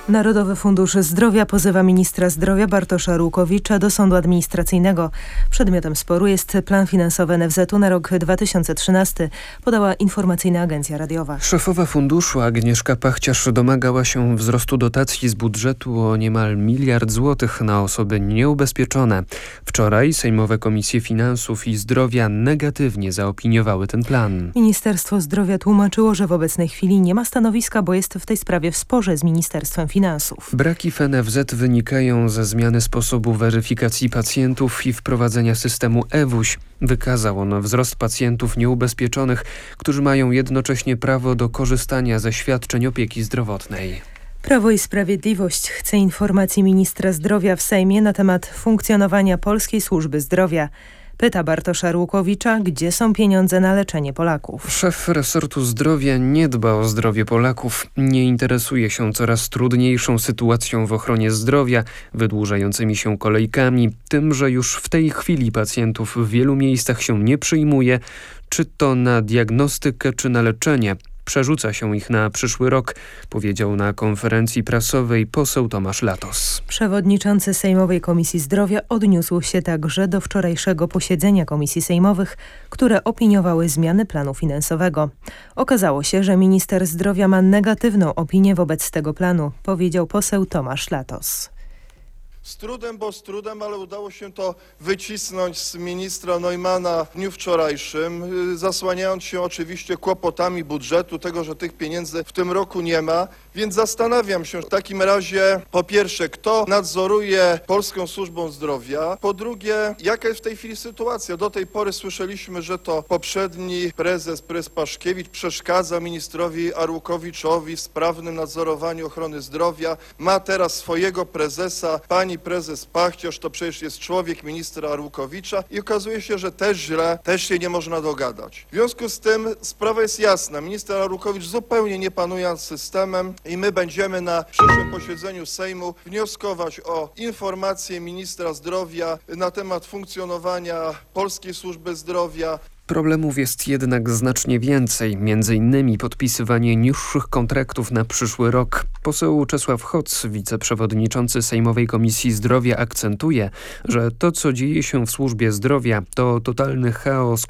Narodowy Fundusz Zdrowia pozywa ministra zdrowia Bartosza Arłukowicza do sądu administracyjnego. Przedmiotem sporu jest plan finansowy NFZ-u na rok 2013, podała informacyjna agencja radiowa. Szefowa funduszu Agnieszka Pachciarz domagała się wzrostu dotacji z budżetu o niemal 1 miliard złotych na osoby nieubezpieczone. Wczoraj sejmowe komisje finansów i zdrowia negatywnie zaopiniowały ten plan. Ministerstwo Zdrowia tłumaczyło, że w obecnej chwili nie ma stanowiska, bo jest w tej sprawie w sporze z Ministerstwem Finansów. Braki w NFZ wynikają ze zmiany sposobu weryfikacji pacjentów i wprowadzenia systemu eWUŚ. Wykazał on wzrost pacjentów nieubezpieczonych, którzy mają jednocześnie prawo do korzystania ze świadczeń opieki zdrowotnej. Prawo i Sprawiedliwość chce informacji ministra zdrowia w Sejmie na temat funkcjonowania Polskiej Służby Zdrowia. Pyta Bartosza Arłukowicza, gdzie są pieniądze na leczenie Polaków. Szef resortu zdrowia nie dba o zdrowie Polaków. Nie interesuje się coraz trudniejszą sytuacją w ochronie zdrowia, wydłużającymi się kolejkami, tym, że już w tej chwili pacjentów w wielu miejscach się nie przyjmuje, czy to na diagnostykę, czy na leczenie. Przerzuca się ich na przyszły rok, powiedział na konferencji prasowej poseł Tomasz Latos. Przewodniczący Sejmowej Komisji Zdrowia odniósł się także do wczorajszego posiedzenia komisji sejmowych, które opiniowały zmiany planu finansowego. Okazało się, że minister zdrowia ma negatywną opinię wobec tego planu, powiedział poseł Tomasz Latos. Z trudem, ale udało się to wycisnąć z ministra Neumanna w dniu wczorajszym, zasłaniając się oczywiście kłopotami budżetu, tego, że tych pieniędzy w tym roku nie ma. Więc zastanawiam się w takim razie, po pierwsze, kto nadzoruje Polską Służbą Zdrowia, po drugie, jaka jest w tej chwili sytuacja. Do tej pory słyszeliśmy, że to poprzedni prezes Paszkiewicz przeszkadza ministrowi Arłukowiczowi w sprawnym nadzorowaniu ochrony zdrowia. Ma teraz swojego prezesa, pani prezes Pachciarz, to przecież jest człowiek ministra Arłukowicza i okazuje się, że też źle, też się nie można dogadać. W związku z tym sprawa jest jasna. Minister Arłukowicz zupełnie nie panuje nad systemem i my będziemy na przyszłym posiedzeniu Sejmu wnioskować o informację ministra zdrowia na temat funkcjonowania Polskiej Służby Zdrowia. Problemów jest jednak znacznie więcej, m.in. podpisywanie niższych kontraktów na przyszły rok. Poseł Czesław Hoc, wiceprzewodniczący Sejmowej Komisji Zdrowia, akcentuje, że to, co dzieje się w służbie zdrowia, to totalny chaos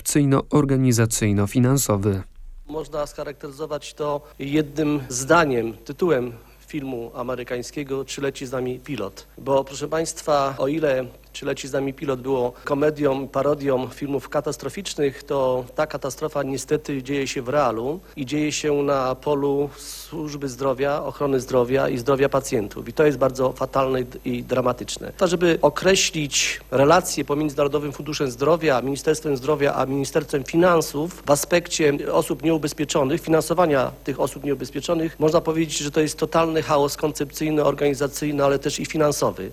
koncepcyjno-organizacyjno-finansowy. Można scharakteryzować to jednym zdaniem, tytułem filmu amerykańskiego „Czy leci z nami pilot?”. Bo proszę Państwa, o ile „Czy leci z nami pilot” było komedią, parodią filmów katastroficznych, to ta katastrofa niestety dzieje się w realu i dzieje się na polu służby zdrowia, ochrony zdrowia i zdrowia pacjentów. I to jest bardzo fatalne i dramatyczne. To, żeby określić relacje pomiędzy Narodowym Funduszem Zdrowia, Ministerstwem Zdrowia a Ministerstwem Finansów w aspekcie osób nieubezpieczonych, finansowania tych osób nieubezpieczonych, można powiedzieć, że to jest totalny chaos koncepcyjny, organizacyjny, ale też i finansowy.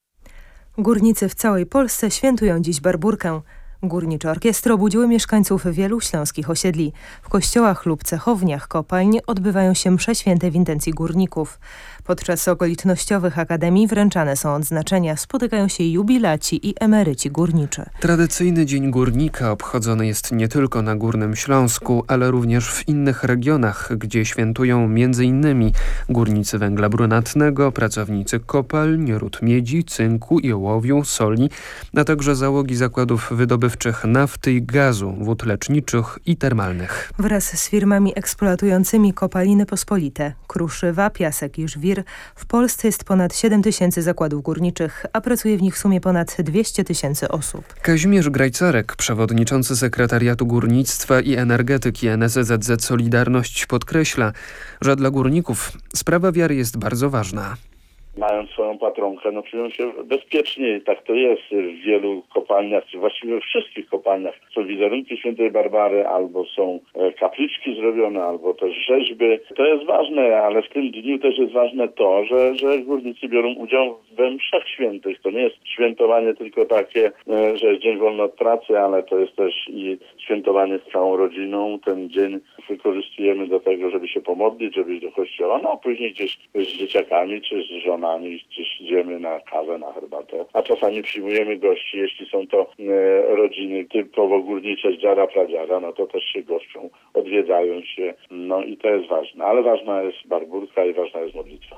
Górnicy w całej Polsce świętują dziś Barburkę. Górnicze orkiestry obudziły mieszkańców wielu śląskich osiedli. W kościołach lub cechowniach kopalń odbywają się msze święte w intencji górników. Podczas okolicznościowych akademii wręczane są odznaczenia. Spotykają się jubilaci i emeryci górniczy. Tradycyjny Dzień Górnika obchodzony jest nie tylko na Górnym Śląsku, ale również w innych regionach, gdzie świętują m.in. górnicy węgla brunatnego, pracownicy kopalń, ród miedzi, cynku i ołowiu, soli, a także załogi zakładów wydobywczych nafty i gazu, wód leczniczych i termalnych. Wraz z firmami eksploatującymi kopaliny pospolite, kruszywa, piasek i żwir, w Polsce jest ponad 7 tysięcy zakładów górniczych, a pracuje w nich w sumie ponad 200 tysięcy osób. Kazimierz Grajcarek, przewodniczący Sekretariatu Górnictwa i Energetyki NSZZ Solidarność, podkreśla, że dla górników sprawa wiary jest bardzo ważna. Mając swoją patronkę, czują się bezpieczniej. Tak to jest w wielu kopalniach, czy właściwie we wszystkich kopalniach. Są wizerunki świętej Barbary, albo są kapliczki zrobione, albo też rzeźby. To jest ważne, ale w tym dniu też jest ważne to, że górnicy biorą udział we mszach świętych. To nie jest świętowanie tylko takie, że jest dzień wolny od pracy, ale to jest też i świętowanie z całą rodziną. Ten dzień wykorzystujemy do tego, żeby się pomodlić, żeby iść do kościoła, a później gdzieś z dzieciakami, czy z żonami gdzieś idziemy na kawę, na herbatę. A czasami przyjmujemy gości, jeśli są to rodziny typowo górnicze z dziada, pradziada, to też się goszczą, odwiedzają się, i to jest ważne. Ale ważna jest barburka i ważna jest modlitwa.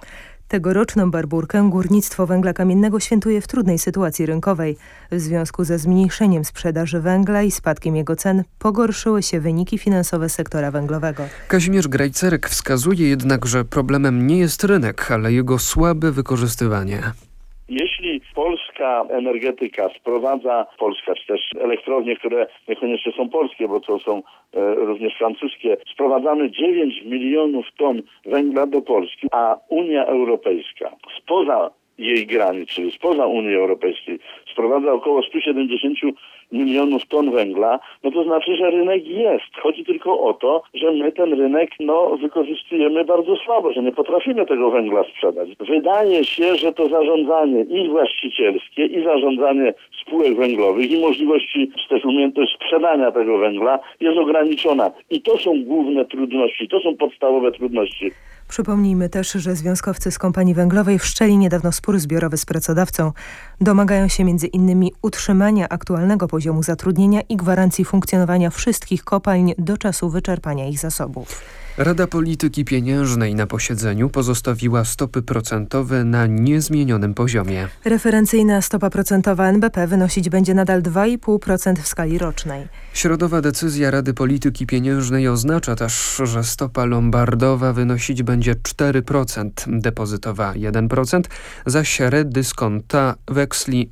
Tegoroczną Barburkę górnictwo węgla kamiennego świętuje w trudnej sytuacji rynkowej. W związku ze zmniejszeniem sprzedaży węgla i spadkiem jego cen pogorszyły się wyniki finansowe sektora węglowego. Kazimierz Grajcerek wskazuje jednak, że problemem nie jest rynek, ale jego słabe wykorzystywanie. Jeśli polska energetyka sprowadza, czy też elektrownie, które niekoniecznie są polskie, bo to są również francuskie, sprowadzamy 9 milionów ton węgla do Polski, a Unia Europejska spoza jej granic, czyli spoza Unii Europejskiej, sprowadza około 170 milionów ton węgla, no to znaczy, że rynek jest. Chodzi tylko o to, że my ten rynek wykorzystujemy bardzo słabo, że nie potrafimy tego węgla sprzedać. Wydaje się, że to zarządzanie i właścicielskie, i zarządzanie spółek węglowych, i możliwości, czy też umiejętność sprzedania tego węgla jest ograniczona. I to są główne trudności, to są podstawowe trudności. Przypomnijmy też, że związkowcy z Kompanii Węglowej wszczęli niedawno spór zbiorowy z pracodawcą. Domagają się m.in. utrzymania aktualnego poziomu zatrudnienia i gwarancji funkcjonowania wszystkich kopalń do czasu wyczerpania ich zasobów. Rada Polityki Pieniężnej na posiedzeniu pozostawiła stopy procentowe na niezmienionym poziomie. Referencyjna stopa procentowa NBP wynosić będzie nadal 2,5% w skali rocznej. Środowa decyzja Rady Polityki Pieniężnej oznacza też, że stopa lombardowa wynosić będzie 4%, depozytowa 1%, zaś redyskonta weksli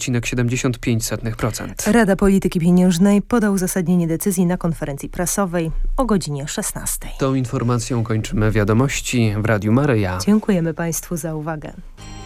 2,75%. Rada Polityki Pieniężnej poda uzasadnienie decyzji na konferencji prasowej o godzinie 16. Tą informacją kończymy wiadomości w Radiu Maryja. Dziękujemy Państwu za uwagę.